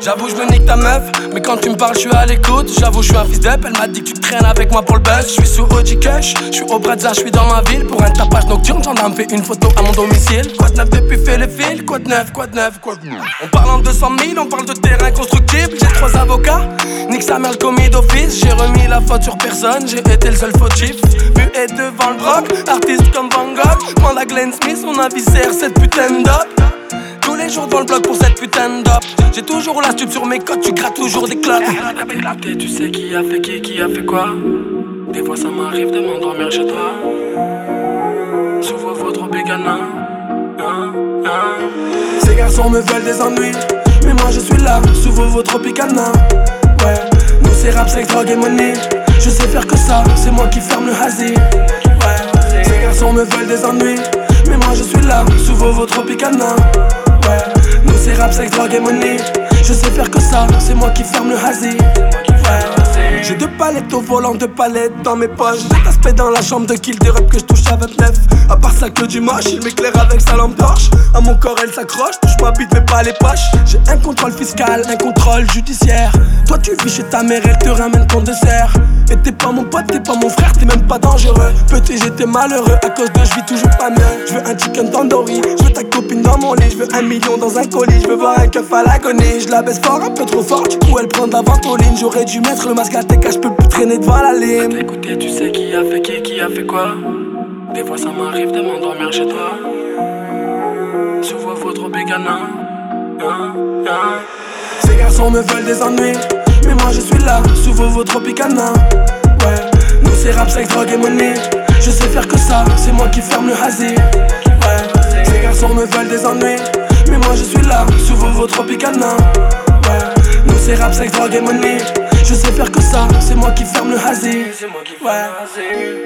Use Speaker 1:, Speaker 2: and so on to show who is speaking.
Speaker 1: J'avoue je me nique ta meuf, mais quand tu me parles je suis à l'écoute. J'avoue je suis un fils d'up, elle m'a dit que tu traînes avec moi pour le buzz. Je suis sous OG Kush, je suis au Brazza, je suis dans ma ville. Pour un tapage nocturne, j'en ai fait une photo à mon domicile. Quoi de neuf depuis fait le fil, quoi de neuf, quoi de neuf, quoi de neuf. On parle en 200 000, on parle de terrain constructible. J'ai 3 avocats, nique sa mère le commis d'office. J'ai remis la faute sur personne, j'ai été le seul fautif. Muet devant le broc, artiste comme Van Gogh. Demande à Glenn Smith, mon avis sert cette putain de dope. Tous les jours dans le bloc pour cette putain de dope. J'ai toujours la stupe sur mes côtes, tu grattes toujours des clopes. Éclaté, tu sais qui a fait qui a fait quoi. Des fois ça m'arrive de m'endormir chez toi. Sous vos trop bégana. Ces garçons me veulent des ennuis, mais moi je suis là, sous vos tropicana. Ouais, nous c'est rap, sex, drogue et money. Je sais faire que ça, c'est moi qui ferme le hazy. Ouais, ces garçons me veulent des ennuis, mais moi je suis là, sous vos tropicana. Ouais, nous c'est rap, sex, drogue et money. Je sais faire que ça, c'est moi qui ferme le hazy. Ouais, j'ai 2 palettes au volant, 2 palettes dans mes poches. 2 aspects dans la chambre de kill, des rap que je touche à 29. À part ça que du moche, il m'éclaire avec sa lampe torche. À mon corps elle s'accroche, touche ma bite mais pas les poches. J'ai un contrôle fiscal, un contrôle judiciaire. Toi tu vis chez ta mère, elle te ramène ton dessert. Et t'es pas mon pote, t'es pas mon frère, t'es même pas dangereux. Petit j'étais malheureux, à cause de je vis toujours pas mieux. Je veux un chicken tandoori, je veux ta copine dans mon lit. Je veux 1 million dans un colis, je veux voir un keuf à l'agonie. Je la baisse fort, un peu trop fort, du coup elle prend de la ventoline. J'aurais dû mettre le masque à tes cas, je peux plus traîner devant la ligne. Écoutez, tu sais qui a fait qui a fait quoi. Des fois ça m'arrive de m'endormir chez toi. Sous vos trop bégana. Ces garçons me veulent des ennuis, mais moi je suis là, sous vos tropicana. Ouais, nous c'est rap, sex, drogue et money. Je sais faire que ça, c'est moi qui ferme le hazy. Ouais, ces garçons me veulent des ennuis, mais moi je suis là, sous vos tropicana. Ouais, nous c'est rap, sex, drogue et money. Je sais faire que ça, c'est moi qui ferme le hazy. Ouais.